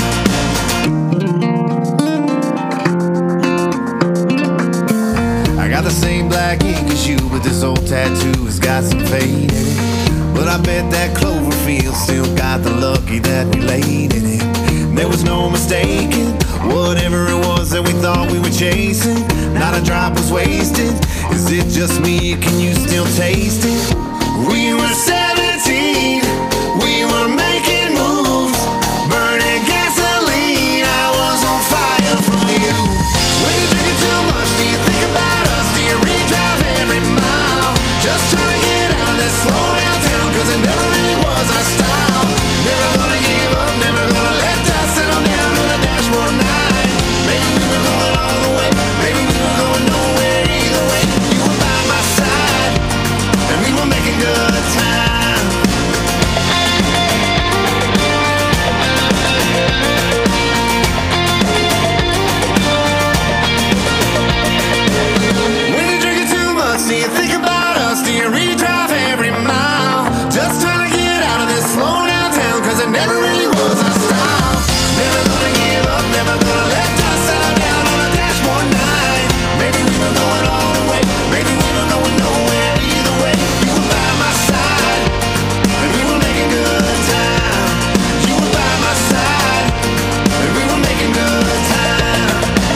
I got the same black ink as you, but this old tattoo has got some fade in it. But I bet that Cloverfield still got the lucky that we laid in it. There was no mistaking whatever it was that we thought we were chasing. Not a drop was wasted. Is it just me? Can you still taste it? We were 17, we were making moves, burning gasoline. I was on fire for you. When you're drinking too much, do you think about us? Do you redrive every mile? Just trying to get out of this slow downtown, cause it never really was our style. Never gonna give up, never gonna let us settle down on the dashboard night. Maybe we were going all the way, maybe we were going nowhere. Either way, you were by my side, and we were making good time. When you're drinking too much, do you think about us? Do you redrive every mile? Just trying to get out of this slow downtown, cause it never really was our style. Never gonna give up, never gonna let us settle down on a dashboard night. Maybe we were going all the way, maybe we were going nowhere. Either way, you were by my side, and we were making good time. You were by my side, and we were making good time.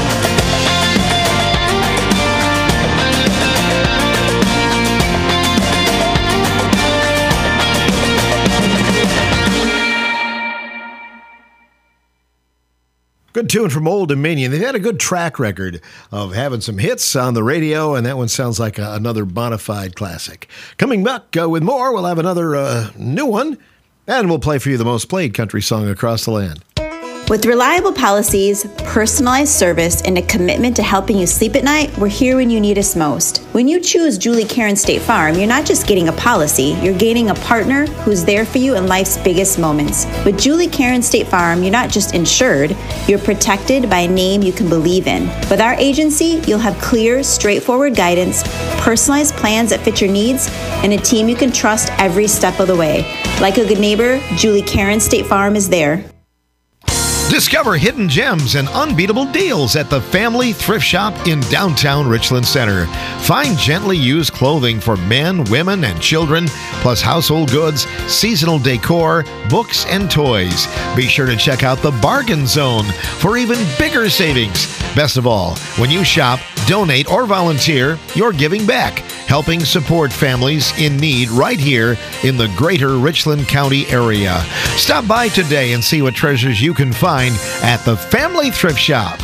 Good tune from Old Dominion. They've had a good track record of having some hits on the radio, and that one sounds like another bona fide classic. Coming back with more, we'll have another new one, and we'll play for you the most played country song across the land. With reliable policies, personalized service, and a commitment to helping you sleep at night, we're here when you need us most. When you choose Julie Karen State Farm, you're not just getting a policy, you're gaining a partner who's there for you in life's biggest moments. With Julie Karen State Farm, you're not just insured, you're protected by a name you can believe in. With our agency, you'll have clear, straightforward guidance, personalized plans that fit your needs, and a team you can trust every step of the way. Like a good neighbor, Julie Karen State Farm is there. Discover hidden gems and unbeatable deals at the Family Thrift Shop in downtown Richland Center. Find gently used clothing for men, women, and children, plus household goods, seasonal decor, books, and toys. Be sure to check out the Bargain Zone for even bigger savings. Best of all, when you shop, donate, or volunteer, you're giving back, helping support families in need right here in the greater Richland County area. Stop by today and see what treasures you can find at the Family Thrift Shop.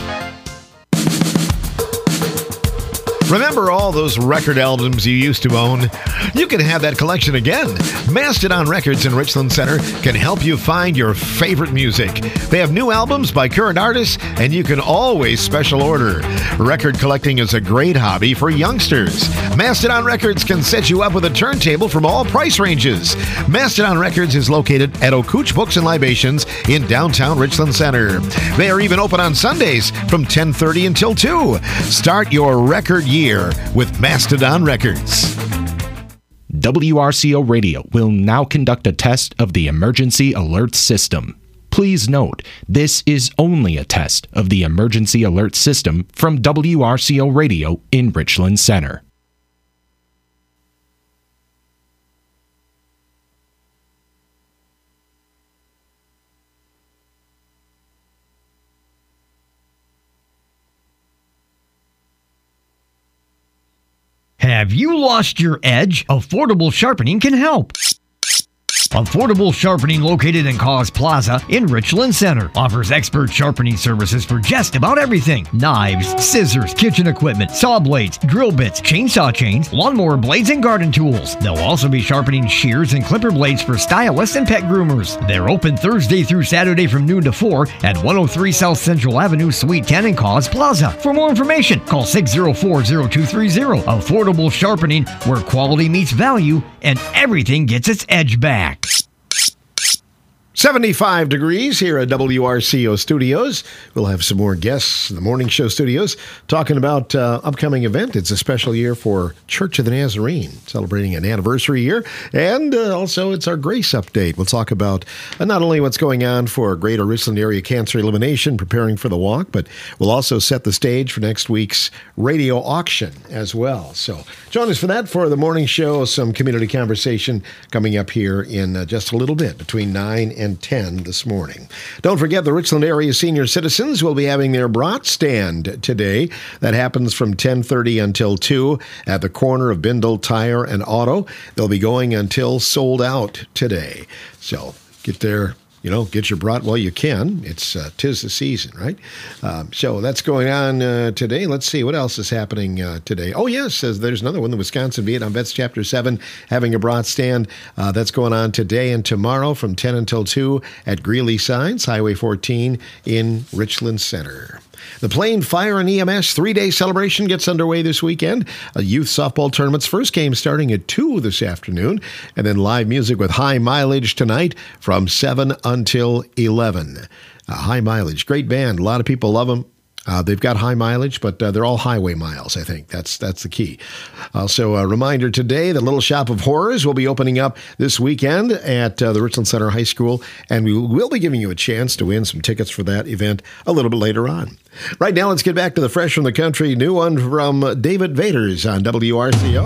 Remember all those record albums you used to own? You can have that collection again. Mastodon Records in Richland Center can help you find your favorite music. They have new albums by current artists, and you can always special order. Record collecting is a great hobby for youngsters. Mastodon Records can set you up with a turntable from all price ranges. Mastodon Records is located at O'Cooch Books and Libations in downtown Richland Center. They are even open on Sundays from 10:30 until 2. Start your record year with Mastodon Records. WRCO Radio will now conduct a test of the emergency alert system. Please note, this is only a test of the emergency alert system from WRCO Radio in Richland Center. Have you lost your edge? Affordable Sharpening can help. Affordable Sharpening, located in Cause Plaza in Richland Center, offers expert sharpening services for just about everything. Knives, scissors, kitchen equipment, saw blades, drill bits, chainsaw chains, lawnmower blades, and garden tools. They'll also be sharpening shears and clipper blades for stylists and pet groomers. They're open Thursday through Saturday from noon to 4 at 103 South Central Avenue, Suite 10 in Cause Plaza. For more information, call 604-0230. Affordable Sharpening, where quality meets value and everything gets its edge back. 75 degrees here at WRCO Studios. We'll have some more guests in the morning show studios talking about upcoming event. It's a special year for Church of the Nazarene, celebrating an anniversary year. And also it's our Grace Update. We'll talk about not only what's going on for Greater Richland Area Cancer Elimination, preparing for the walk, but we'll also set the stage for next week's radio auction as well. So join us for that, for the morning show. Some community conversation coming up here in just a little bit, between 9 and 10 this morning. Don't forget, the Richland area senior citizens will be having their brat stand today. That happens from 10:30 until 2 at the corner of Bindle Tire and Auto. They'll be going until sold out today. So get there. Get your brat while you can. It's 'tis the season, right? So that's going on today. Let's see what else is happening today. Oh, yes, there's another one. The Wisconsin Vietnam Vets Chapter 7 having a brat stand. That's going on today and tomorrow from 10 until 2 at Greeley Signs, Highway 14 in Richland Center. The Plain Fire and EMS 3-day celebration gets underway this weekend. A youth softball tournament's first game starting at 2 this afternoon, and then live music with High Mileage tonight from 7 until 11. High Mileage, great band. A lot of people love them. They've got high mileage, but they're all highway miles, I think. That's the key. Also, a reminder today, the Little Shop of Horrors will be opening up this weekend at the Richland Center High School, and we will be giving you a chance to win some tickets for that event a little bit later on. Right now, let's get back to the Fresh from the Country, new one from David Vaders on WRCO.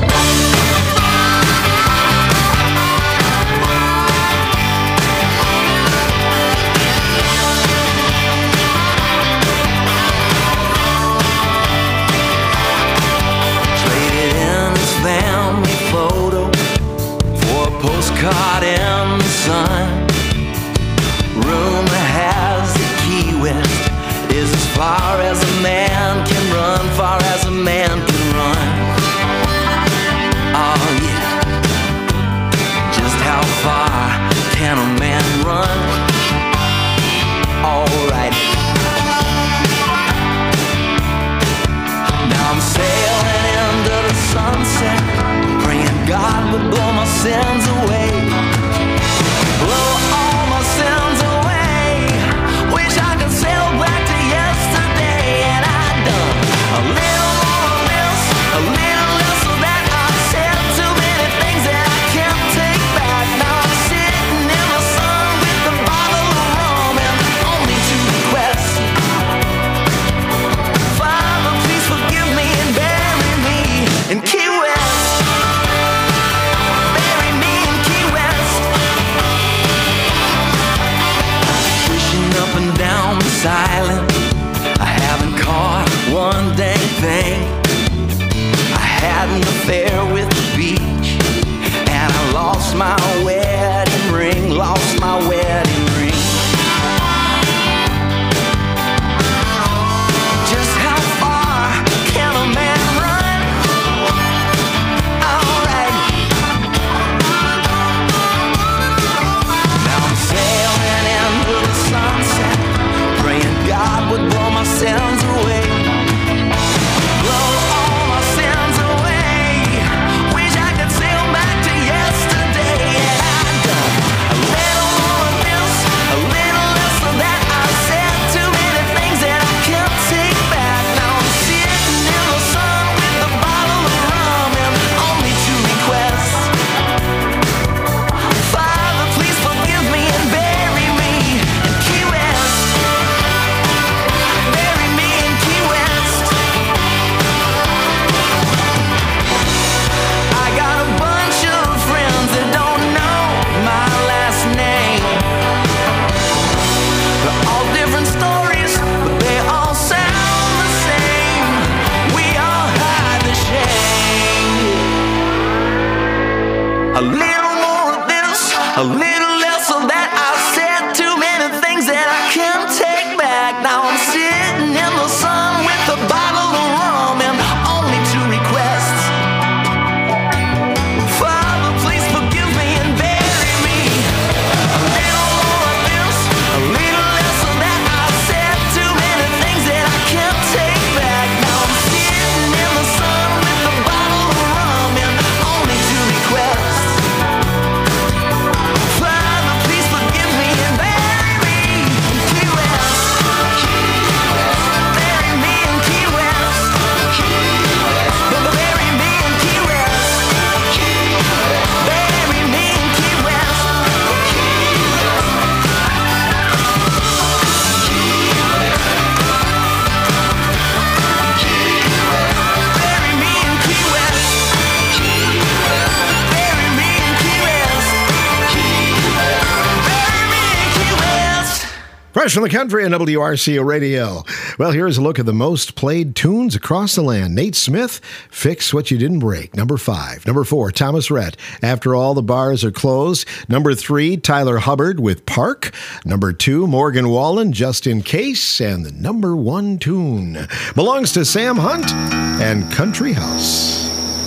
Caught in the sun. Rumor has the Key West is as far as a man can run, far as a man can run. Oh yeah. Just how far can a man run? Alright. Now I'm sailing into the sunset, praying God would blow my sins away. Blow all my sins away. Wish I could sail back to yesterday. And I done a little more of this, a little less of that. I've said too many things that I can't take back. Now I'm sitting in the sun with a bottle of rum and only 2 requests. Father, please forgive me and bury me in Key West. Silent, I haven't caught one dang thing. I had an affair with the beach, and I lost my wedding ring, lost my wedding ring. Just how far can a man run? Alright. Now I'm sailing into the sunset, God would blow my sins away. Blow all my sins away. Wish I could sail back to yesterday. And I've done a little more of A little more of this, a little less of that. I said too many things that I can't take back. Now I'm sitting in the sun with a bottle of rum and only two requests. Father, please forgive me and bury me. A little more of this, a little less of that. I said too many things that I can't take back. Now I'm sitting in the sun with a bottle of rum and only two requests. Father, please forgive me and bury me in Key West. Bury me in Key West. Bury me in Key West. Bury me in Key West. Bury me in Key West. Bury me in Key West. Bury me in Key West. Fresh from the country on WRCO Radio. Well, here's a look at the most played tunes across the land. Nate Smith, Fix What You Didn't Break, number 5. Number 4, Thomas Rhett, After All the Bars Are Closed. Number 3, Tyler Hubbard with Park. Number 2, Morgan Wallen, Just in Case. And the number 1 tune belongs to Sam Hunt and Country House.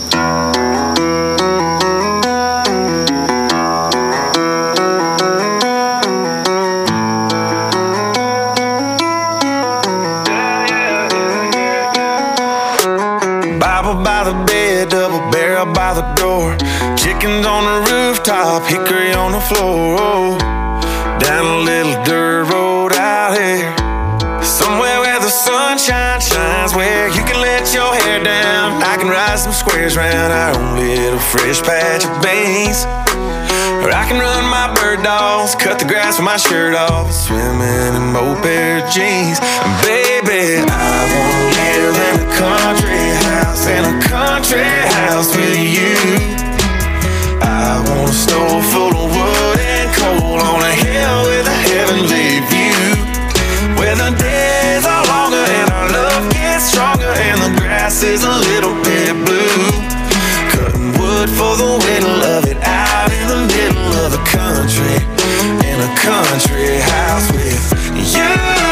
Bible by the bed, double barrel by the door. Chickens on the rooftop, hickory on the floor. Oh, down a little dirt road out here, somewhere where the sunshine shines, where you can let your hair down. I can ride some squares round our own little fresh patch of beans. Or I can run my bird dogs, cut the grass with my shirt off, swimming in moped pair of jeans. And baby, I wanna live in a country house, in a country house with you. I want a stove full of wood and coal on a hill with a heavenly view, where the days are longer and our love gets stronger and the grass is a little bit blue. Cutting wood for the whittle of it out in the middle of the country, in a country house with you.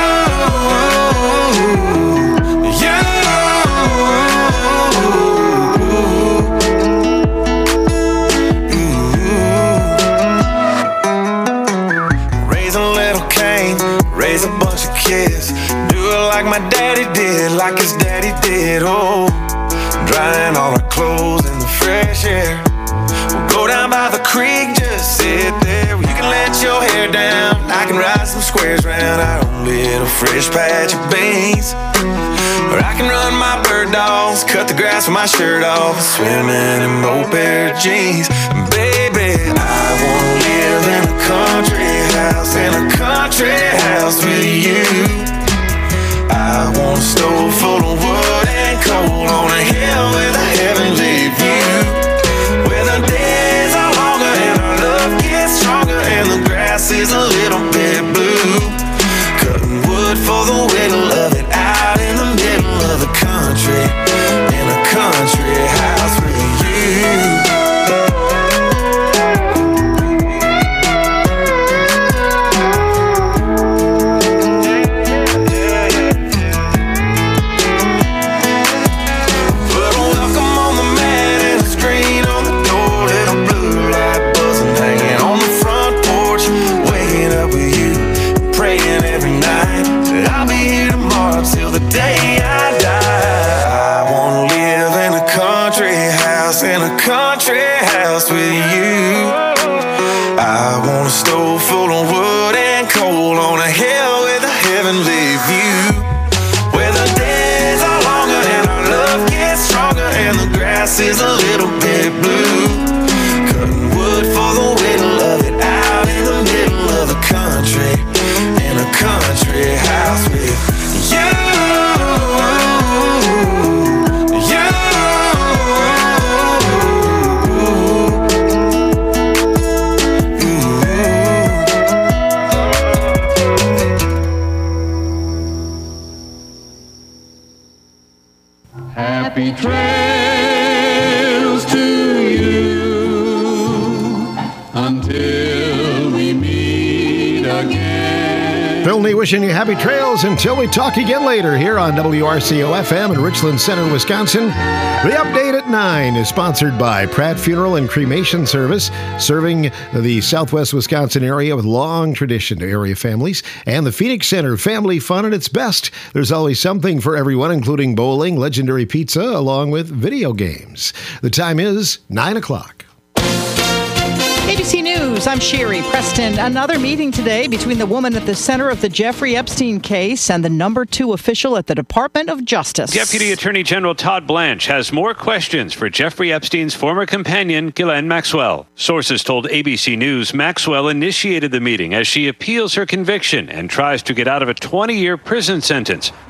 Raise a little Cain, raise a bunch of kids, do it like my daddy did, like his daddy did. Oh, drying all our clothes in the fresh air. We'll go down by the creek, just sit there. You can let your hair down, I can ride some squares round our own little fresh patch of beans. Or I can run my bird dogs, cut the grass with my shirt off, swimming in moped pair of jeans. Baby, I wanna live in a country house, in a country house with you. I want a stove full of wood and coal on a hill with a heavenly view, where the days are longer and our love gets stronger and the grass is a little bit blue. Cutting wood for the whittle of it out in the middle of the country, in a country house with you. Till the day I die, I wanna live in a country house, in a country house with you. I want a stove full of wood and coal on a hill with a heavenly view, where the days are longer and our love gets stronger and the grass is a little bit blue. Cutting wood for the whittle of it out in the middle of the country, in a country house with you. Happy trails to you. Phil Nee wishing you happy trails until we talk again later here on WRCO FM in Richland Center, Wisconsin. The update at 9 is sponsored by Pratt Funeral and Cremation Service, serving the southwest Wisconsin area with long tradition to area families, and the Phoenix Center, family fun at its best. There's always something for everyone, including bowling, legendary pizza, along with video games. The time is 9 o'clock. ABC News, I'm Sherry Preston. Another meeting today between the woman at the center of the Jeffrey Epstein case and the number 2 official at the Department of Justice. Deputy Attorney General Todd Blanche has more questions for Jeffrey Epstein's former companion, Ghislaine Maxwell. Sources told ABC News Maxwell initiated the meeting as she appeals her conviction and tries to get out of a 20-year prison sentence.